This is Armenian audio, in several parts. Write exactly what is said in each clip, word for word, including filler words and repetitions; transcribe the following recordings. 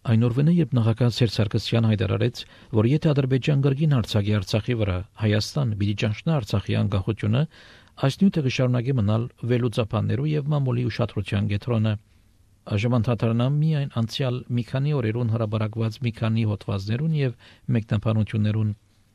Այն օրվանը, երբ նախագահ Սերժ Սարգսյանը հայտարարեց, որ եթե Ադրբեջան կրկին հարձակի Արցախի վրա, Հայաստան պիտի ճանաչի Արցախի անկախությունը, այս նյութը կշարունակի մնալ վերլուծաբաններու եւ մամուլի ուշադրության կենտրոնը։ Այժմ անդրադառնամ միայն անցյալ մի քանի օրերուն հրաբարակված մի քանի հոդվածներուն եւ մեկնաբանություններուն։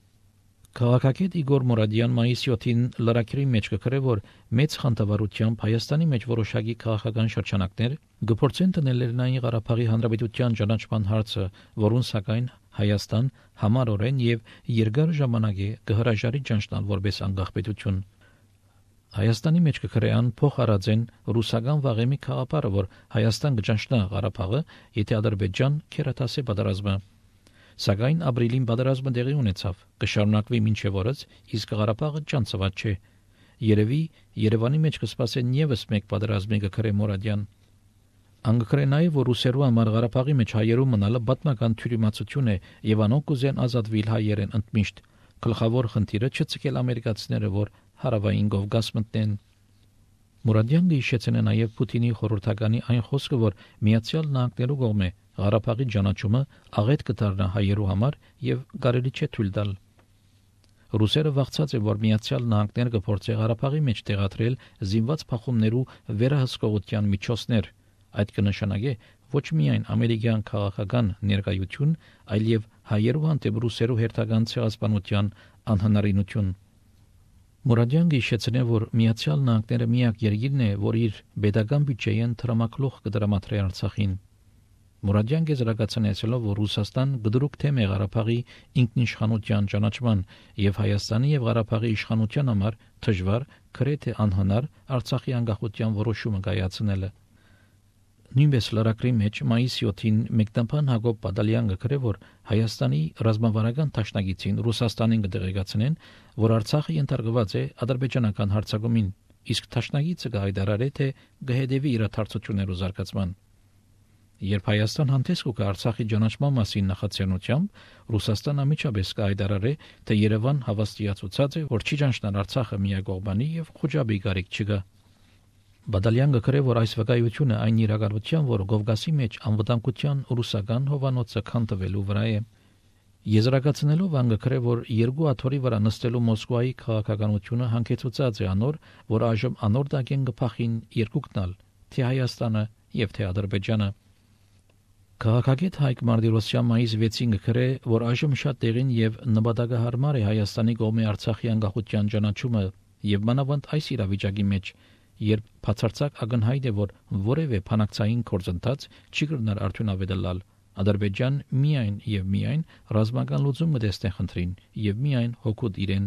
Քաղաքագետ Իգոր Մուրադյան մայիսի յոթին լրագրի մեջ կգրե, որ մեծ խանդավառությամբ Հայաստանի մեջ որոշակի քաղաքական շրջանակներ գործեն տնել Լեռնային Ղարաբաղի Հանրապետության ճանաչման հարցը, որուն սակայն Հայաստան համառորեն եւ երկար ժամանակ է կհրաժարի ճանաչել որպես անկախ պետություն։ Հայաստանի մեջ կգրեան փոխարածեն ռուսական վաղեմի խաղապարը, որ Հայաստան կճանաչնա Ղարաբաղը, եթե Ադրբեջան քերատասե պատերազմը։ Սակայն ապրիլին պատերազմը տեղի ունեցավ, կշարունակվի մինչև օրս, իսկ Ղարաբաղը ճանաչված չէ։ Երևի Երևանի մեջ կսպասեն եւս մեկ պատերազմի կգրե Մուրադյան։ Անգկրե նաև որ ռուսերու համար Ղարաբաղի մեջ հայերու մնալը պատմական թյուրիմացություն է եւ անոնք կուզեն ազատվել հայերեն ընդմիշտ։ Գլխավոր խնդիրը չծկել ամերիկացիները, որ հարավային Կովկաս մտնեն։ Մուրադյան գիշեցնե նաև Պուտինի խորհրդականի այն խոսքը, որ Միացյալ Նահանգներու կողմէ Ղարաբաղի ճանաչումը աղետ կդառնա հայերու համար եւ կարելի չէ թույլ տալ։ Ռուսերը վախցած է, որ Միացյալ Նահանգները կփորձի Ղարաբաղի մեջ տեղադրել զինված փախումներու վերահսկողության միջոցներ։ Այդ կնշանակե ոչ միայն ամերիկյան քաղաքական ներկայություն, այլև հայերու հանդեպ ռուսերու հերթական ցեղասպանության անհնարինություն։ Մուրադյան գիշեցնե, որ Միացյալ Նահանգները միակ երկիրն է, որ իր պետական բյուջեին տրամակլող կդրամատրի Արցախին։ Մուրադյան գեզրակացնեցելով, որ Ռուսաստան գդրուկ թեմ է Ղարաբաղի ինքնիշխանության ճանաչման եւ Հայաստանի եւ Ղարաբաղի իշխանության համար դժվար, գրեթե անհնար Արցախի անկախության որոշումը կայացնելը։ Նույնպես լրագրի մեջ մայիսի յոթին մեկնաբան Հակոբ Բադալյանը գրե, որ Հայաստանի ռազմավարական դաշնակիցին Ռուսաստանին կդեղեկացնեն, որ Արցախը ենթարկված է ադրբեջանական հարձակումին, իսկ դաշնակիցը կհայտարարի, թե կհետևի իրադարձություններու զարգացման։ Երբ Հայաստան հանդես կգա Արցախի ճանաչման մասին նախաձեռնությամբ, Ռուսաստանը միջապես կհայտարարի, թե Երևան հավաստիացուցած է, որ չի ճանաչնար Արցախը միակողմանի եւ խոճապի կարիք չկա։ Բադալյանը գրե, որ այս վկայությունը այն իրականության, որ Կովկասի մեջ անվտանգության ռուսական հովանոցը քանդվելու վրա է։ Եզրակացնելով անգրե, որ երկու աթոռի վրա նստելու Մոսկվայի քաղաքականությունը հանգեցուցած է անոր, որ այժմ անոր դակեն կփախին երկուքնալ, թե Հայաստանը եւ թե Ադրբեջանը։ Քաղաքագետ Հայկ Մարտիրոսյան մայիսի վեցին գրե, որ այժմ շատ տեղին եւ նպատակահարմար է Հայաստանի կողմի Արցախի անկախության ճանաչումը եւ մանավանդ այս իրավիճակի մեջ, երբ բացարձակ ակնհայտ է, որ որևէ փանակցային գործընթաց չի կրնար արդյունավետել։ Ադրբեջան միայն եւ միայն ռազմական լուծում մտեսնե խնդրին եւ միայն հոգուտ իրեն։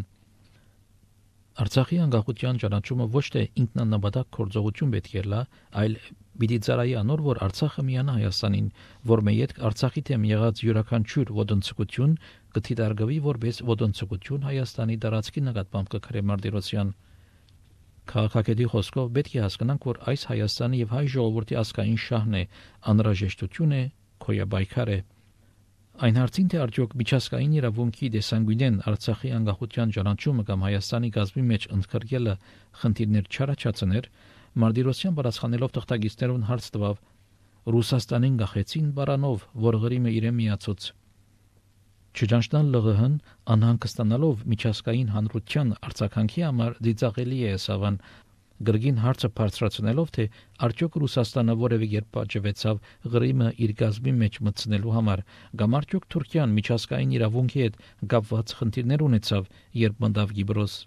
Արցախի անկախության ճանաչումը ոչ թե ինքնանպատակ գործողություն պետք է լա, այլ պիտի ծառայի անոր, որ Արցախը միանա Հայաստանին, որ մեյետ Արցախի թեմ եղած յուրաքանչյուր ոտնցկություն կդիտարկվի որպես ոտնցկություն Հայաստանի տարածքի նկատմամբ կգրե Մարտիրոսյան։ Քաղաքագետի խոսքով պետք է հասկանանք, որ այս Հայաստանի եւ հայ ժողովրդի ազգային շահն է, անհրաժեշտություն է, քոյաբայքար է։ Այն հարցին, թե արդյոք միջազգային իրավունքի դեսանգույնեն Արցախի անկախության ճանաչումը կամ Հայաստանի գազի մեջ ընդգրկելը խնդիրներ չառաջացներ, Մարտիրոսյան պատասխանելով թղթակիցներուն հարց տվավ. Ռուսաստանին գախեցին բարանով, որ գրիմը իրեն միացուց։ Չճանչնալ ԼՂՀ-ն անհանգստանալով միջազգային հանրության արձագանքի համար դիցաղելի է սավան, գրգին հարցը բարձրացնելով, թե արդյոք Ռուսաստանը որևէ երբ պատժվեցավ Ղրիմը իր գազի մեջ մտցնելու համար, կամ արդյոք Թուրքիան միջազգային իրավունքի հետ կապված խնդիրներ ունեցավ, երբ մտավ Կիպրոս։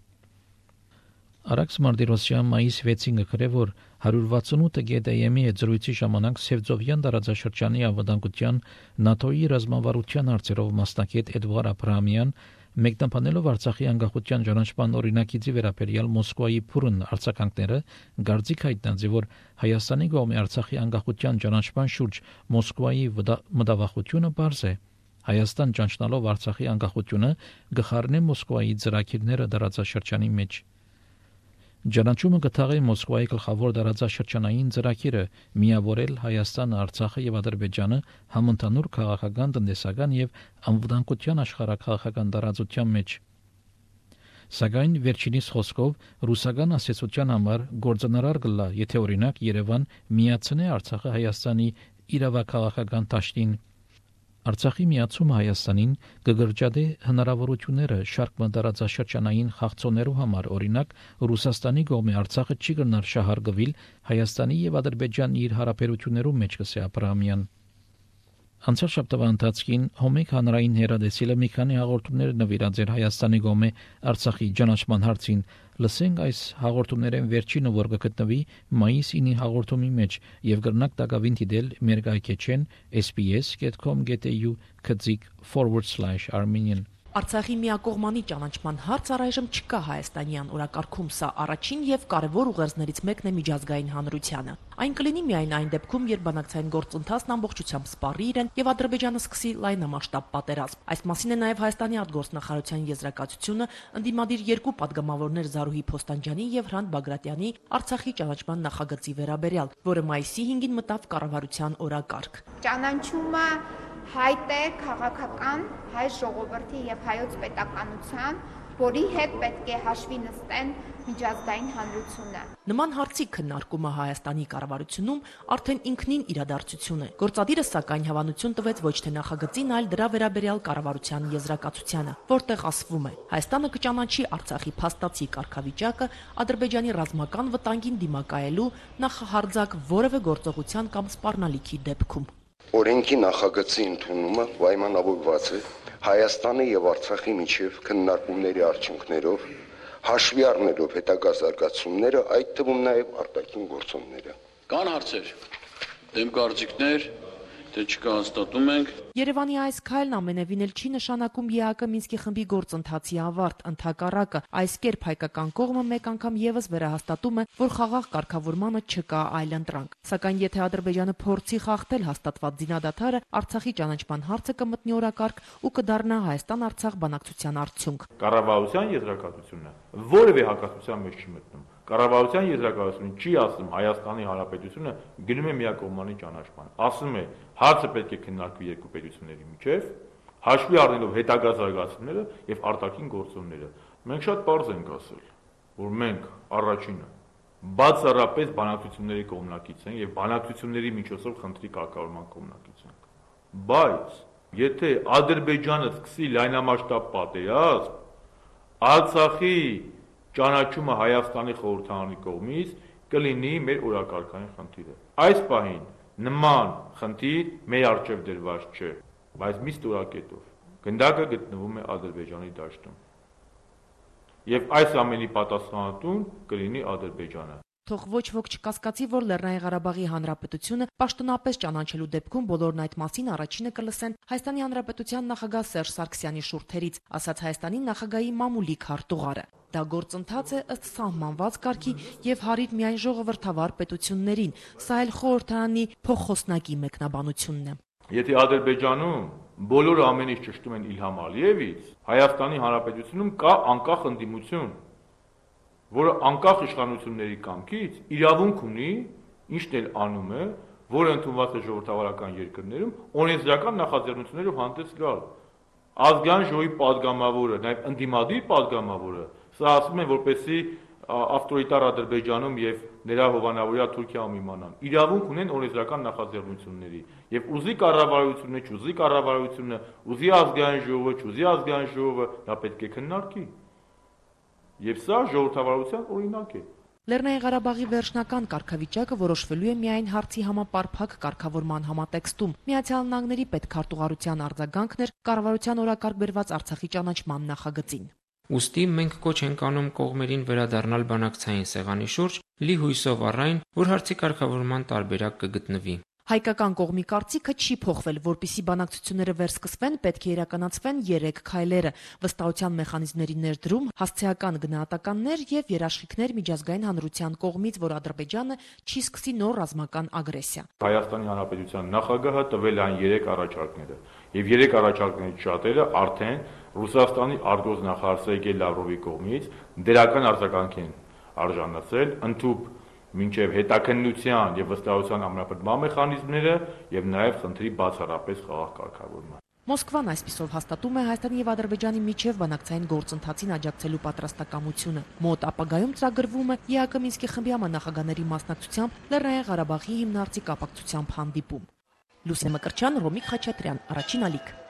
Արաքս Մարտիրոսյան մայիսի վեցին գրե, որ հարյուր վաթսունութ գետայեմի հետ զրույցի ժամանակ Սևծովյան տարածաշրջանի անվտանգության ՆԱՏՕ-ի ռազմավարության հարցերով մասնակից Էդվարդ Աբրահամյան մեկնաբանելով Արցախի անկախության ճանաչման օրինակիցի վերաբերյալ Մոսկվայի փուրն արձագանքները, գարձիկ հայտնած է, որ Հայաստանի կողմի Արցախի անկախության ճանաչման շուրջ Մոսկվայի մտավախությունը բարձ է։ Հայաստան ճանաչնալով Արցախի անկախությունը գխառնե Մոսկվայի ծրագիրները տարածաշրջանի մեջ։ Ճանաչումը կթաղի Մոսկվայի գլխավոր տարածաշրջանային ծրագիրը միավորել Հայաստանը, Արցախը եւ Ադրբեջանը համընդհանուր քաղաքական, տնտեսական եւ անվտանգության աշխարհակաղակական տարածության մեջ։ Սակայն վերջինիս խոսքով ռուսական ասոցիացիան համար գործոնարար կլա, եթե օրինակ Երևան միացնե Արցախը Հայաստանի իրավաքաղաքական դաշտին, Արցախի միացումը Հայաստանին կգրջադե հնարավորությունները շարք մտարածաշրջանային խաղցողներու համար, օրինակ Ռուսաստանի կողմէ Արցախը չի գնար շահարկվել Հայաստանի եւ Ադրբեջանի իր հարաբերություններու մեջ կսե Աբրահամյան։ Անցյալ շաբթվա ընթացքին Հոմեկ հանրային հերադեսիլը մի քանի հաղորդումներ նվիրած էր Հայաստանի կողմէ Արցախի ճանաչման հարցին։ Լսենք այս հաղորդումներեն վերջինը, որ կգտնվի մայիս ինի հաղորդումի մեջ եւ կրնակ դակավին դիտել մեր գայքեչեն s b s dot com dot a u քծիկ forward slash armenian Արցախի միակողմանի ճանաչման հարց առայժմ չկա հայաստանյան օրակարգում, սա առաջին եւ կարևոր ուղերձներից մեկն է միջազգային հանրությանը։ Այն կլինի միայն այն դեպքում, երբ բանակցային գործընթացն ամբողջությամբ սպառի իրեն եւ Ադրբեջանը սկսի լայնամասշտաբ պատերազմ։ Այս մասին է նաեւ Հայաստանի արտգործնախարարության եզրակացությունը ընդդիմադիր երկու падգամավորներ Զարուհի Փոստանջյանի եւ Հրանտ Բագրատյանի Արցախի ճանաչման նախագծի վերաբերյալ, որը մայիսի հինգին մտավ կառավարության օրակարգ։ Ճանաչումը հայտ է քաղաքական հայ ժողովրդի եւ հայոց պետականության, որի հետ պետք է հաշվի նստեն միջազգային հանրությունը։ Նման հարցի քննարկումը Հայաստանի կառավարությունում արդեն ինքնին իրադարձություն է։ Գործադիրը սակայն հավանություն տվեց ոչ թե նախագծին, այլ դրա վերաբերյալ կառավարության եզրակացությանը, որտեղ ասվում է. Հայաստանը կճանաչի Արցախի փաստացի կարգավիճակը Ադրբեջանի ռազմական վտանգին դիմակայելու նախահարձակ որևէ գործողության կամ սպառնալիքի դեպքում։ Օրենքի նախագծի ընդունումը պայմանավորված է Հայաստանի եւ Արցախի միջև քննարկումների արդյունքներով, հաշվի առնելով հետագա զարգացումները, այդ թվում նաեւ արտաքին գործոնները։ Կան հարցեր, դեմ կարծիքներ, թե չկա հաստատում ենք։ Երևանի այս քայլն ամենևին էլ չի նշանակում ԵԱԿ Մինսկի խմբի գործընթացի ավարտ, ընդհակառակը, այս կերպ հայկական կողմը մեկ անգամ եւս վերահաստատում է, որ խաղաղ կարգավորմանը չկա այլընտրանք։ Սակայն եթե Ադրբեջանը փորձի խախտել հաստատված զինադադարը, Արցախի ճանաչման հարցը կմտնի օրակարգ ու կդառնա Հայաստան-Արցախ բանակցության արդյունք։ Կառավարության եզրակացությունը որևէ հակասության մեջ չի մտնում։ Կառավարության եզրակացությունը չի ասում Հայաստանի Հանրապետությունը գնում է միակողմանի ճանաչման։ Ասում է հարցը պետք է քննարկվի երկու պետությունների միջև, հաշվի առնելով հետագա զարգացումները եւ արտաքին գործոնները։ Մենք շատ պարզ ենք ասել, որ մենք առաջինը բացառապես բանակցությունների կողմնակից ենք եւ բանակցությունների միջոցով խնդրի կարգավորման կողմնակից ենք։ Բայց եթե Ադրբեջանը սկսի լայնամասշտաբ պատերազմ, Արցախի ճանաչումը Հայաստանի խորհրդարանի կողմից կլինի մեր օրակարգային խնդիրը։ Այս պահին նման խնդիր մեր առջև դրված չէ, բայց մի ստորակետով գնդակը գտնվում է Ադրբեջանի դաշտում։ Եվ այս ամենի պատասխանատուն կլինի Ադրբեջանը։ Թող ոչ ոք չկասկածի, որ Լեռնային Ղարաբաղի Հանրապետությունը պաշտոնապես ճանաչելու դեպքում բոլորն այդ մասին առաջինը կլսեն Հայաստանի Հանրապետության նախագահ Սերժ Սարգսյանի շուրթերից, ասաց Հայաստանի նախագահի մամուլիկ հարտուղարը։ Դա գործընթաց է ըստ սահմանված կարգի եւ հարիր միայն ժողովրդավար պետություններին, սա էլ խորհրդարանի փոխխոսնակի մեկնաբանությունն է։ Եթե Ադրբեջանում բոլորը ամեն ինչ ճշտում են Իլհամ Ալիևից, Հայաստանի Հանրապետությունում կա անկախ ընդդիմություն, որը անկախ իշխանությունների կամքից իրավունք ունի, ինչն էլ անում է, որը ընդունված է ժողովրդավարական երկրներում, օրենսդրական նախաձեռնություններով հանդես գալ։ Ազգային ժողովի падգամավորը, նաև ընդդիմադիր падգամավորը, սա ասում են, որպեսզի ավտորիտար Ադրբեջանում եւ նրա հովանավորյա Թուրքիայում իմանան։ Իրավունք ունեն օրենսդրական նախաձեռնությունների եւ ուզի կառավարությունը, չուզի կառավարությունը, ուզի ազգային ժողովը, չուզի ազգային ժողովը, դա պետք է քննարկի։ Եվ սա ժողովրդավարության օրինակ է։ Լեռնային Ղարաբաղի վերջնական կարգավիճակը որոշվելու է միայն հարցի համապարփակ կարգավորման համատեքստում։ Միացյալ Նահանգների պետքարտուղարության արձագանքն էր կառավարության օրակարգ բերված Արցախի ճանաչման նախագծին։ Ուստի մենք կոչ ենք անում կողմերին վերադառնալ բանակցային սեղանի շուրջ, լի հույսով առայն, որ հարցի կարգավորման տարբերակ կգտնվի։ Հայկական կողմի կարծիքը չի փոխվել, որպիսի բանակցությունները վերսկսվեն, պետք է իրականացվեն երեք քայլերը՝ վստահության մեխանիզմների ներդրում, հասցեական գնահատականներ եւ երաշխիքներ միջազգային հանրության կողմից, որ Ադրբեջանը չի սկսի նոր ռազմական ագրեսիա։ Հայաստանի Հանրապետության նախագահը տվել այն երեք առաջարկները, եւ երեք առաջարկներից շատերը արդեն Ռուսաստանի արտգործնախարար Սերգեյ Լավրովի կողմից դերական արձագանքի են արժանացել, ընդհուպ մինչև հետաքննության եւ վստահության ամրապնդման մեխանիզմները եւ նաեւ խնդրի բացառապես խաղաղ կարգավորման։ Մոսկվան այսպիսով հաստատում է Հայաստանի եւ Ադրբեջանի միջև բանակցային գործընթացին աջակցելու պատրաստակամությունը։ Մոտ ապագայում ծրագրվում է ԵԱԿ Մինսկի խմբի համանախագահների մասնակցությամբ Լեռնային Ղարաբաղի հիմնարարցի կապակցությամբ հանդիպում։ Լուսինե Մկրտչյան, Ռոմիկ Խաչատրյան, Առաջին ալիք։